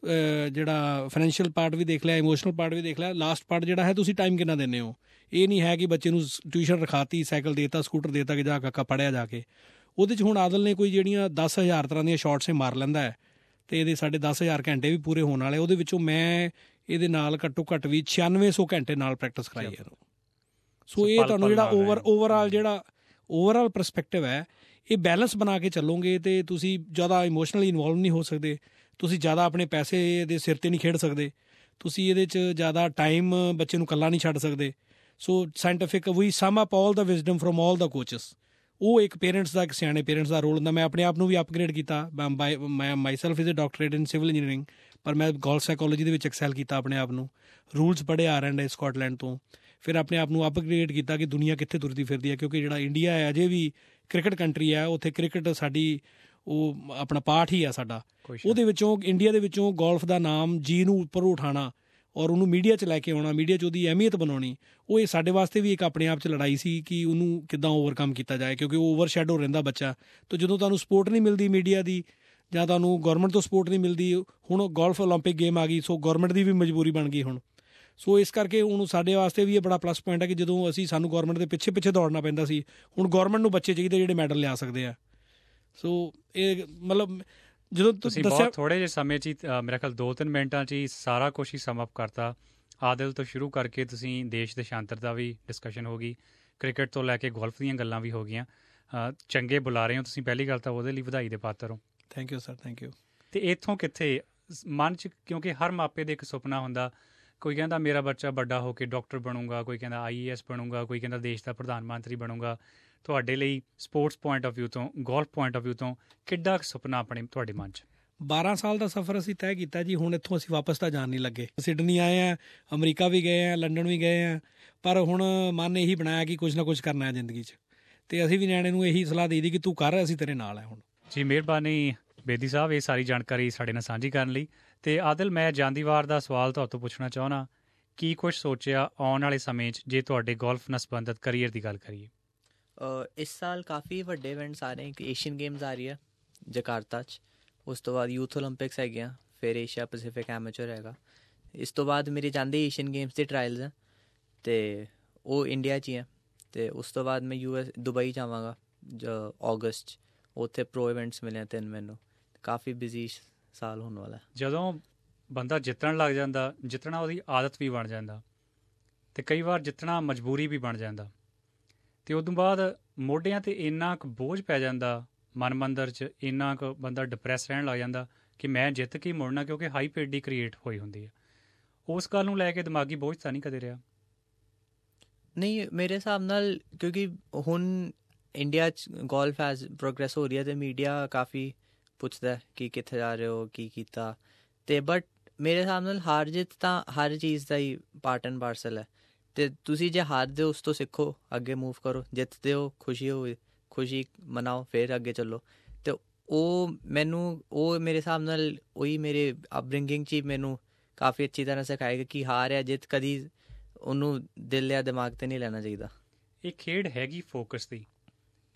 ਜਿਹੜਾ ਫਾਈਨੈਂਸ਼ੀਅਲ ਪਾਰਟ ਵੀ ਦੇਖ ਲਿਆ, ਇਮੋਸ਼ਨਲ ਪਾਰਟ ਵੀ ਦੇਖ ਲਿਆ, ਲਾਸਟ ਪਾਰਟ ਜਿਹੜਾ ਹੈ ਤੁਸੀਂ ਟਾਈਮ ਕਿੰਨਾ ਦਿੰਦੇ ਹੋ। ਇਹ ਨਹੀਂ ਹੈ ਕਿ ਬੱਚੇ ਨੂੰ ਟਿਊਸ਼ਨ ਰਖਾਤੀ, ਸਾਈਕਲ ਦੇ ਦਿੱਤਾ, ਸਕੂਟਰ ਦੇ ਦਿੱਤਾ ਕਿ ਜਾ ਕਾਕਾ ਪੜ੍ਹਿਆ ਜਾ ਕੇ। ਉਹਦੇ 'ਚ ਹੁਣ ਆਦਲ ਨੇ ਕੋਈ ਜਿਹੜੀਆਂ ਦਸ ਹਜ਼ਾਰ ਤਰ੍ਹਾਂ ਦੀਆਂ ਸ਼ਾਰਟਸ ਮਾਰ ਲੈਂਦਾ ਹੈ, ਅਤੇ ਇਹਦੇ ਸਾਡੇ ਦਸ ਹਜ਼ਾਰ ਘੰਟੇ ਵੀ ਪੂਰੇ ਹੋਣ ਵਾਲੇ। ਉਹਦੇ ਵਿੱਚੋਂ ਮੈਂ ਇਹਦੇ ਨਾਲ ਘੱਟੋ ਘੱਟ ਵੀ ਛਿਆਨਵੇਂ ਸੌ ਘੰਟੇ ਨਾਲ ਪ੍ਰੈਕਟਿਸ ਕਰਾਈ ਹੈ। ਸੋ ਇਹ ਤੁਹਾਨੂੰ ਜਿਹੜਾ ਓਵਰ ਓਵਰਆਲ ਜਿਹੜਾ ਓਵਰਆਲ ਪਰਸਪੈਕਟਿਵ ਹੈ, ਇਹ ਬੈਲੈਂਸ ਬਣਾ ਕੇ ਚੱਲੋਗੇ ਅਤੇ ਤੁਸੀਂ ਜ਼ਿਆਦਾ ਇਮੋਸ਼ਨਲੀ ਇਨਵੋਲਵ ਨਹੀਂ ਹੋ ਸਕਦੇ, ਤੁਸੀਂ ਜ਼ਿਆਦਾ ਆਪਣੇ ਪੈਸੇ ਦੇ ਸਿਰ 'ਤੇ ਨਹੀਂ ਖੇਡ ਸਕਦੇ, ਤੁਸੀਂ ਇਹਦੇ 'ਚ ਜ਼ਿਆਦਾ ਟਾਈਮ ਬੱਚੇ ਨੂੰ ਇਕੱਲਾ ਨਹੀਂ ਛੱਡ ਸਕਦੇ। So scientific we sum up all the wisdom from all the coaches. ਉਹ ਇੱਕ ਪੇਰੈਂਟਸ ਦਾ, ਇੱਕ ਸਿਆਣੇ ਪੇਰੈਂਟਸ ਦਾ ਰੋਲ ਹੁੰਦਾ। ਮੈਂ ਆਪਣੇ ਆਪ ਨੂੰ ਵੀ ਅਪਗ੍ਰੇਡ ਕੀਤਾ। ਮੈਂ myself is a doctorate in civil engineering, ਪਰ ਮੈਂ ਗੋਲਫ ਸਾਈਕੋਲੋਜੀ ਦੇ ਵਿੱਚ ਐਕਸੈਲ ਕੀਤਾ ਆਪਣੇ ਆਪ ਨੂੰ। ਰੂਲਸ ਪੜ੍ਹੇ ਆਰ ਐਂਡ ਏ ਸਕਾਟਲੈਂਡ ਤੋਂ। ਫਿਰ ਆਪਣੇ ਆਪ ਨੂੰ ਅਪਗ੍ਰੇਡ ਕੀਤਾ ਕਿ ਦੁਨੀਆ ਕਿੱਥੇ ਤੁਰਦੀ ਫਿਰਦੀ ਹੈ, ਕਿਉਂਕਿ ਜਿਹੜਾ ਇੰਡੀਆ ਹੈ ਅਜੇ ਵੀ ਕ੍ਰਿਕਟ ਕੰਟਰੀ ਹੈ, ਉੱਥੇ ਕ੍ਰਿਕਟ ਸਾਡੀ ਉਹ ਆਪਣਾ ਪਾਠ ਹੀ ਆ ਸਾਡਾ। ਉਹਦੇ ਵਿੱਚੋਂ ਇੰਡੀਆ ਦੇ ਵਿੱਚੋਂ ਗੋਲਫ ਦਾ ਨਾਮ ਜੀ ਨੂੰ ਉੱਪਰ ਉਠਾਉਣਾ ਔਰ ਉਹਨੂੰ ਮੀਡੀਆ 'ਚ ਲੈ ਕੇ ਆਉਣਾ, ਮੀਡੀਆ 'ਚ ਉਹਦੀ ਅਹਿਮੀਅਤ ਬਣਾਉਣੀ, ਉਹ ਇਹ ਸਾਡੇ ਵਾਸਤੇ ਵੀ ਇੱਕ ਆਪਣੇ ਆਪ 'ਚ ਲੜਾਈ ਸੀ ਕਿ ਉਹਨੂੰ ਕਿੱਦਾਂ ਓਵਰਕਮ ਕੀਤਾ ਜਾਏ, ਕਿਉਂਕਿ ਉਹ ਓਵਰ ਸ਼ੈਡੋ ਰਹਿੰਦਾ ਬੱਚਾ। ਤਾਂ ਜਦੋਂ ਤੁਹਾਨੂੰ ਸਪੋਰਟ ਨਹੀਂ ਮਿਲਦੀ ਮੀਡੀਆ ਦੀ, ਜਾਂ ਤੁਹਾਨੂੰ ਗੌਰਮੈਂਟ ਤੋਂ ਸਪੋਰਟ ਨਹੀਂ ਮਿਲਦੀ, ਹੁਣ ਗੋਲਫ ਓਲੰਪਿਕ ਗੇਮ ਆ ਗਈ, ਸੋ ਗੌਰਮੈਂਟ ਦੀ ਵੀ ਮਜਬੂਰੀ ਬਣ ਗਈ ਹੁਣ। ਸੋ ਇਸ ਕਰਕੇ ਹੁਣ ਸਾਡੇ ਵਾਸਤੇ ਵੀ ਇਹ ਬੜਾ ਪਲੱਸ ਪੁਆਇੰਟ ਹੈ ਕਿ ਜਦੋਂ ਅਸੀਂ ਸਾਨੂੰ ਗੌਰਮੈਂਟ ਦੇ ਪਿੱਛੇ ਪਿੱਛੇ ਦੌੜਨਾ ਪੈਂਦਾ ਸੀ, ਹੁਣ ਗੌਰਮੈਂਟ ਨੂੰ ਬੱਚੇ ਚਾਹੀਦੇ ਜਿਹੜੇ ਮੈਡਲ ਲਿਆ ਸਕਦੇ ਆ। ਸੋ ਇਹ ਮਤਲਬ ਜਦੋਂ ਤੁਸੀਂ ਬਹੁਤ ਥੋੜ੍ਹੇ ਜਿਹੇ ਸਮੇਂ 'ਚ ਹੀ, ਮੇਰਾ ਖਿਆਲ ਦੋ ਤਿੰਨ ਮਿੰਟਾਂ 'ਚ ਹੀ ਸਾਰਾ ਕੁਛ ਹੀ ਸਮ ਅਪ ਕਰਤਾ। ਆਦਿਲ ਤੋਂ ਸ਼ੁਰੂ ਕਰਕੇ ਤੁਸੀਂ ਦੇਸ਼ ਦੇਸ਼ਾਂਤਰ ਦਾ ਵੀ ਡਿਸਕਸ਼ਨ ਹੋ ਗਈ, ਕ੍ਰਿਕਟ ਤੋਂ ਲੈ ਕੇ ਗੋਲਫ ਦੀਆਂ ਗੱਲਾਂ ਵੀ ਹੋ ਗਈਆਂ। ਚੰਗੇ ਬੁਲਾ ਰਹੇ ਹੋ ਤੁਸੀਂ, ਪਹਿਲੀ ਗੱਲ ਤਾਂ ਉਹਦੇ ਲਈ ਵਧਾਈ ਦੇ ਪਾਤਰ ਹੋ। Thank you sir, thank you. ਅਤੇ ਇੱਥੋਂ ਕਿੱਥੇ ਮਨ 'ਚ, ਕਿਉਂਕਿ ਹਰ ਮਾਪੇ ਦੇ ਇੱਕ ਸੁਪਨਾ ਹੁੰਦਾ, ਕੋਈ ਕਹਿੰਦਾ ਮੇਰਾ ਬੱਚਾ ਵੱਡਾ ਹੋ ਕੇ ਡਾਕਟਰ ਬਣੂਗਾ, ਕੋਈ ਕਹਿੰਦਾ ਆਈ ਏ ਐਸ ਬਣੂਗਾ, ਕੋਈ ਕਹਿੰਦਾ ਦੇਸ਼ ਦਾ ਪ੍ਰਧਾਨ ਮੰਤਰੀ ਬਣੂਗਾ। ਤੁਹਾਡੇ ਲਈ ਸਪੋਰਟਸ ਪੁਆਇੰਟ ਆਫ ਵਿਊ ਤੋਂ, ਗੋਲਫ ਪੁਆਇੰਟ ਆਫ ਵਿਊ ਤੋਂ ਕਿੱਡਾ ਸੁਪਨਾ ਆਪਣੇ ਤੁਹਾਡੇ ਮਨ 'ਚ? ਬਾਰਾਂ ਸਾਲ ਦਾ ਸਫ਼ਰ ਅਸੀਂ ਤੈਅ ਕੀਤਾ ਜੀ। ਹੁਣ ਇੱਥੋਂ ਅਸੀਂ ਵਾਪਸ ਤਾਂ ਜਾਣ ਨਹੀਂ ਲੱਗੇ। ਸਿਡਨੀ ਆਏ ਹਾਂ, ਅਮਰੀਕਾ ਵੀ ਗਏ ਹਾਂ, ਲੰਡਨ ਵੀ ਗਏ ਹਾਂ, ਪਰ ਹੁਣ ਮਨ ਇਹੀ ਬਣਾਇਆ ਕਿ ਕੁਛ ਨਾ ਕੁਛ ਕਰਨਾ ਹੈ ਜ਼ਿੰਦਗੀ 'ਚ, ਅਤੇ ਅਸੀਂ ਵੀ ਨਿਆਣੇ ਨੂੰ ਇਹੀ ਸਲਾਹ ਦੇ ਦੀ ਕਿ ਤੂੰ ਕਰ, ਅਸੀਂ ਤੇਰੇ ਨਾਲ ਹੈ ਹੁਣ। ਜੀ ਮਿਹਰਬਾਨੀ ਬੇਦੀ ਸਾਹਿਬ, ਇਹ ਸਾਰੀ ਜਾਣਕਾਰੀ ਸਾਡੇ ਨਾਲ ਸਾਂਝੀ ਕਰਨ ਲਈ। ਅਤੇ ਆਦਿਲ, ਮੈਂ ਜਾਂਦੀ ਵਾਰ ਦਾ ਸਵਾਲ ਤੁਹਾਡੇ ਤੋਂ ਪੁੱਛਣਾ ਚਾਹੁੰਦਾ, ਕੀ ਕੁਛ ਸੋਚਿਆ ਆਉਣ ਵਾਲੇ ਸਮੇਂ 'ਚ ਜੇ ਤੁਹਾਡੇ ਗੋਲਫ ਨਾਲ ਸੰਬੰਧਿਤ ਕਰੀਅਰ ਦੀ ਗੱਲ ਕਰੀਏ? ਇਸ ਸਾਲ ਕਾਫੀ ਵੱਡੇ ਇਵੈਂਟਸ ਆ ਰਹੇ। ਏਸ਼ੀਅਨ ਗੇਮਸ ਆ ਰਹੀ ਹੈ ਜਕਾਰਤਾ 'ਚ, ਉਸ ਤੋਂ ਬਾਅਦ ਯੂਥ ਓਲੰਪਿਕਸ ਹੈਗੀਆਂ, ਫਿਰ ਏਸ਼ੀਆ ਪੈਸੀਫਿਕ ਐਮੇਚਰ ਹੈਗਾ, ਇਸ ਤੋਂ ਬਾਅਦ ਮੇਰੇ ਜਾਂਦੇ ਏਸ਼ੀਅਨ ਗੇਮਸ ਦੇ ਟਰਾਇਲਸ ਹੈ ਅਤੇ ਉਹ ਇੰਡੀਆ 'ਚ ਹੀ ਹੈ। ਅਤੇ ਉਸ ਤੋਂ ਬਾਅਦ ਮੈਂ ਯੂ ਐਸ ਦੁਬਈ ਜਾਵਾਂਗਾ ਅਗਸਤ 'ਚ, ਉੱਥੇ ਪ੍ਰੋ ਇਵੈਂਟਸ ਮਿਲੇ ਤਿੰਨ ਮੈਨੂੰ। ਕਾਫੀ ਬਿਜ਼ੀ ਸਾਲ ਹੋਣ ਵਾਲਾ। ਜਦੋਂ ਬੰਦਾ ਜਿੱਤਣ ਲੱਗ ਜਾਂਦਾ, ਜਿੱਤਣਾ ਉਹਦੀ ਆਦਤ ਵੀ ਬਣ ਜਾਂਦਾ, ਅਤੇ ਕਈ ਵਾਰ ਜਿੱਤਣਾ ਮਜਬੂਰੀ ਵੀ ਬਣ ਜਾਂਦਾ, ਅਤੇ ਉਦੋਂ ਬਾਅਦ ਮੋਢਿਆਂ 'ਤੇ ਇੰਨਾ ਕੁ ਬੋਝ ਪੈ ਜਾਂਦਾ, ਮਨ ਮੰਦਰ 'ਚ ਇੰਨਾ ਕੁ ਬੰਦਾ ਡਿਪਰੈਸ ਰਹਿਣ ਲੱਗ ਜਾਂਦਾ ਕਿ ਮੈਂ ਜਿੱਤ ਕੇ ਮੁੜਨਾ, ਕਿਉਂਕਿ ਹਾਈ ਪੇਡੀ ਕ੍ਰੀਏਟ ਹੋਈ ਹੁੰਦੀ ਹੈ। ਉਸ ਗੱਲ ਨੂੰ ਲੈ ਕੇ ਦਿਮਾਗੀ ਬੋਝ ਤਾਂ ਨਹੀਂ ਕਦੇ ਰਿਹਾ? ਨਹੀਂ, ਮੇਰੇ ਹਿਸਾਬ ਨਾਲ ਕਿਉਂਕਿ ਹੁਣ ਇੰਡੀਆ 'ਚ ਗੋਲਫ ਐਜ਼ ਪ੍ਰੋਗਰੈਸ ਹੋ ਰਹੀ ਹੈ ਅਤੇ ਮੀਡੀਆ ਕਾਫੀ ਪੁੱਛਦਾ ਕਿ ਕਿੱਥੇ ਜਾ ਰਹੇ ਹੋ, ਕੀ ਕੀਤਾ, ਅਤੇ ਬਟ ਮੇਰੇ ਹਿਸਾਬ ਨਾਲ ਹਾਰ ਜਿੱਤ ਤਾਂ ਹਰ ਚੀਜ਼ ਦਾ ਹੀ ਪਾਰਟ ਐਂਡ ਪਾਰਸਲ ਹੈ। ਅਤੇ ਤੁਸੀਂ ਜੇ ਹਾਰਦੇ ਹੋ ਉਸ ਤੋਂ ਸਿੱਖੋ, ਅੱਗੇ ਮੂਵ ਕਰੋ, ਜਿੱਤਦੇ ਹੋ ਖੁਸ਼ੀ ਹੋਵੇ, ਖੁਸ਼ੀ ਮਨਾਓ, ਫਿਰ ਅੱਗੇ ਚੱਲੋ। ਅਤੇ ਉਹ ਮੈਨੂੰ ਉਹ ਮੇਰੇ ਹਿਸਾਬ ਨਾਲ ਉਹੀ ਮੇਰੇ ਅਪਬ੍ਰਿੰਗਿੰਗ 'ਚ ਹੀ ਮੈਨੂੰ ਕਾਫੀ ਅੱਛੀ ਤਰ੍ਹਾਂ ਸਿਖਾਏਗਾ ਕਿ ਹਾਰ ਜਾਂ ਜਿੱਤ ਕਦੀ ਉਹਨੂੰ ਦਿਲ ਜਾਂ ਦਿਮਾਗ 'ਤੇ ਨਹੀਂ ਲੈਣਾ ਚਾਹੀਦਾ। ਇਹ ਖੇਡ ਹੈਗੀ ਫੋਕਸ ਦੀ,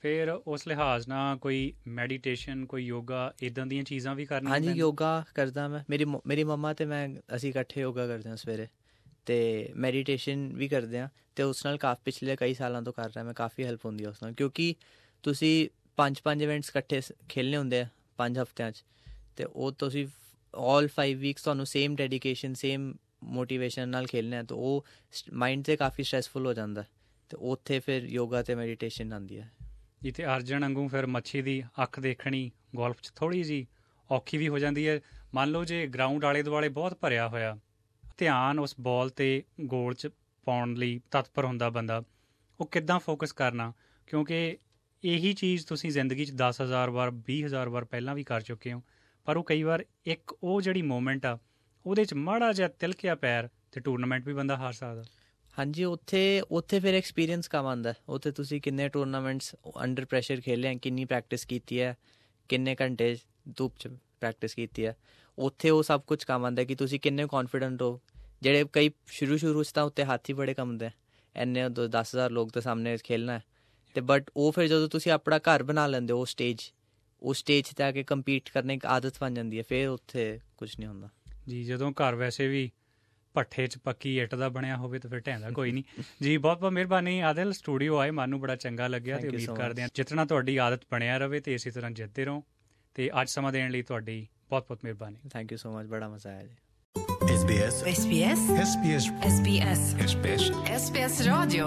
ਫਿਰ ਉਸ ਲਿਹਾਜ਼ ਨਾਲ ਕੋਈ ਮੈਡੀਟੇਸ਼ਨ, ਕੋਈ ਯੋਗਾ, ਇੱਦਾਂ ਦੀਆਂ ਚੀਜ਼ਾਂ ਵੀ ਕਰਨੀਆਂ? ਹਾਂਜੀ, ਯੋਗਾ ਕਰਦਾ ਮੈਂ। ਮੇਰੀ ਮੇਰੀ ਮੰਮਾ ਅਤੇ ਮੈਂ ਅਸੀਂ ਇਕੱਠੇ ਯੋਗਾ ਕਰਦੇ ਹਾਂ ਸਵੇਰੇ, ਅਤੇ ਮੈਡੀਟੇਸ਼ਨ ਵੀ ਕਰਦੇ ਹਾਂ। ਅਤੇ ਉਸ ਨਾਲ ਕਾਫੀ ਪਿਛਲੇ ਕਈ ਸਾਲਾਂ ਤੋਂ ਕਰ ਰਿਹਾ ਮੈਂ, ਕਾਫੀ ਹੈਲਪ ਹੁੰਦੀ ਹੈ ਉਸ ਨਾਲ, ਕਿਉਂਕਿ ਤੁਸੀਂ ਪੰਜ ਪੰਜ ਇਵੈਂਟਸ ਇਕੱਠੇ ਖੇਲਣੇ ਹੁੰਦੇ ਆ ਪੰਜ ਹਫ਼ਤਿਆਂ 'ਚ, ਅਤੇ ਉਹ ਤੁਸੀਂ ਆਲ ਫਾਈਵ ਵੀਕਸ ਤੁਹਾਨੂੰ ਸੇਮ ਡੈਡੀਕੇਸ਼ਨ, ਸੇਮ ਮੋਟੀਵੇਸ਼ਨ ਨਾਲ ਖੇਲਣਾ ਹੈ, ਤਾਂ ਉਹ ਮਾਈਂਡ 'ਤੇ ਕਾਫੀ ਸਟਰੈਸਫੁਲ ਹੋ ਜਾਂਦਾ, ਅਤੇ ਉੱਥੇ ਫਿਰ ਯੋਗਾ ਅਤੇ ਮੈਡੀਟੇਸ਼ਨ ਆਉਂਦੀ ਹੈ। ਜਿੱਥੇ ਅਰਜਨ ਵਾਂਗੂ ਫਿਰ ਮੱਛੀ ਦੀ ਅੱਖ ਦੇਖਣੀ ਗੋਲਫ 'ਚ ਥੋੜ੍ਹੀ ਜਿਹੀ ਔਖੀ ਵੀ ਹੋ ਜਾਂਦੀ ਹੈ। ਮੰਨ ਲਓ ਜੇ ਗਰਾਊਂਡ ਆਲੇ ਦੁਆਲੇ ਬਹੁਤ ਭਰਿਆ ਹੋਇਆ, ਧਿਆਨ ਉਸ ਬਾਲ 'ਤੇ ਗੋਲ 'ਚ ਪਾਉਣ ਲਈ ਤਤਪਰ ਹੁੰਦਾ ਬੰਦਾ, ਉਹ ਕਿੱਦਾਂ ਫੋਕਸ ਕਰਨਾ? ਕਿਉਂਕਿ ਇਹੀ ਚੀਜ਼ ਤੁਸੀਂ ਜ਼ਿੰਦਗੀ 'ਚ ਦਸ ਹਜ਼ਾਰ ਵਾਰ, ਵੀਹ ਹਜ਼ਾਰ ਵਾਰ ਪਹਿਲਾਂ ਵੀ ਕਰ ਚੁੱਕੇ ਹੋ, ਪਰ ਉਹ ਕਈ ਵਾਰ ਇੱਕ ਉਹ ਜਿਹੜੀ ਮੂਮੈਂਟ ਆ ਉਹਦੇ 'ਚ ਮਾੜਾ ਜਿਹਾ ਤਿਲਕਿਆ ਪੈਰ ਅਤੇ ਟੂਰਨਾਮੈਂਟ ਵੀ ਬੰਦਾ ਹਾਰ ਸਕਦਾ। ਹਾਂਜੀ, ਉੱਥੇ ਉੱਥੇ ਫਿਰ ਐਕਸਪੀਰੀਅੰਸ ਕੰਮ ਆਉਂਦਾ। ਉੱਥੇ ਤੁਸੀਂ ਕਿੰਨੇ ਟੂਰਨਾਮੈਂਟਸ ਅੰਡਰ ਪ੍ਰੈਸ਼ਰ ਖੇਲੇ ਹੈ, ਕਿੰਨੀ ਪ੍ਰੈਕਟਿਸ ਕੀਤੀ ਹੈ, ਕਿੰਨੇ ਘੰਟੇ ਧੁੱਪ 'ਚ ਪ੍ਰੈਕਟਿਸ ਕੀਤੀ ਹੈ, ਉੱਥੇ ਉਹ ਸਭ ਕੁਝ ਕੰਮ ਆਉਂਦਾ ਕਿ ਤੁਸੀਂ ਕਿੰਨੇ ਕੌਨਫੀਡੈਂਟ ਹੋ। ਜਿਹੜੇ ਕਈ ਸ਼ੁਰੂ ਸ਼ੁਰੂ 'ਚ ਤਾਂ ਉੱਤੇ ਹੱਥ ਹੀ ਬੜੇ ਕੰਮਦੇ, ਇੰਨੇ ਦਸ ਹਜ਼ਾਰ ਲੋਕ ਦੇ ਸਾਹਮਣੇ ਖੇਲਣਾ ਹੈ, ਅਤੇ ਬਟ ਉਹ ਫਿਰ ਜਦੋਂ ਤੁਸੀਂ ਆਪਣਾ ਘਰ ਬਣਾ ਲੈਂਦੇ ਹੋ, ਉਹ ਸਟੇਜ ਉਸ ਸਟੇਜ 'ਤੇ ਆ ਕੇ ਕੰਪੀਟ ਕਰਨੇ ਇੱਕ ਆਦਤ ਬਣ ਜਾਂਦੀ ਹੈ, ਫਿਰ ਉੱਥੇ ਕੁਛ ਨਹੀਂ ਹੁੰਦਾ ਜੀ। ਜਦੋਂ ਘਰ ਵੈਸੇ ਵੀ ਭੱਠੇ 'ਚ ਪੱਕੀ ਇੱਟ ਦਾ ਬਣਿਆ ਹੋਵੇ ਤਾਂ ਫਿਰ ਢਹਿੰਦਾ ਕੋਈ ਨਹੀਂ ਜੀ। ਬਹੁਤ ਬਹੁਤ ਮਿਹਰਬਾਨੀ ਆਦਿਲ, ਸਟੂਡੀਓ ਆਏ, ਮਨ ਨੂੰ ਬੜਾ ਚੰਗਾ ਲੱਗਿਆ, ਅਤੇ ਉਮੀਦ ਕਰਦੇ ਹਾਂ ਜਿੱਤਣਾ ਤੁਹਾਡੀ ਆਦਤ ਬਣਿਆ ਰਹੇ ਅਤੇ ਇਸੇ ਤਰ੍ਹਾਂ ਜਿੱਤਦੇ ਰਹੋ। ਅਤੇ ਅੱਜ ਸਮਾਂ ਦੇਣ ਲਈ ਤੁਹਾਡੀ ਬਹੁਤ ਬਹੁਤ ਮਿਹਰਬਾਨੀ। ਥੈਂਕ ਯੂ ਸੋ ਮਚ, ਬੜਾ ਮਜ਼ਾ ਆਇਆ ਜੀ। S B S S B S S B S S B S S B S S B S Radio।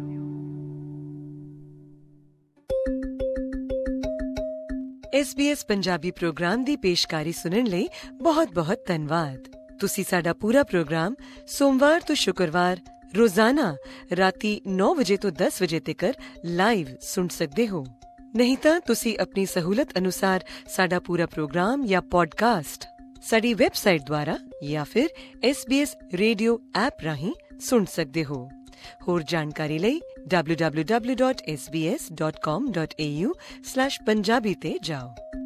S B S Punjabi programme ਦੀ ਪੇਸ਼ਕਾਰੀ ਸੁਣਨ ਲਈ ਬਹੁਤ-ਬਹੁਤ ਧੰਨਵਾਦ। ਤੁਸੀਂ ਸਾਡਾ ਪੂਰਾ ਪ੍ਰੋਗਰਾਮ ਸੋਮਵਾਰ ਤੋਂ ਸ਼ੁੱਕਰਵਾਰ ਰੋਜ਼ਾਨਾ ਰਾਤੀ ਨੌ ਵਜੇ ਤੋਂ ਦਸ ਵਜੇ ਤੱਕ ਲਾਈਵ ਸੁਣ ਸਕਦੇ ਹੋ। ਨਹੀਂ ਤਾਂ ਤੁਸੀਂ ਆਪਣੀ ਸਹੂਲਤ ਅਨੁਸਾਰ ਸਾਡਾ ਪੂਰਾ ਪ੍ਰੋਗਰਾਮ ਜਾਂ ਪੋਡਕਾਸਟ ਸਾਡੀ ਵੈਬਸਾਈਟ ਦੁਆਰਾ ਜਾਂ ਫਿਰ S B S radio app ਰਾਹੀਂ ਸੁਣ ਸਕਦੇ ਹੋ। ਹੋਰ ਜਾਣਕਾਰੀ ਲਈ w w w dot s b s dot com dot a u slash Punjabi ਤੇ ਜਾਓ।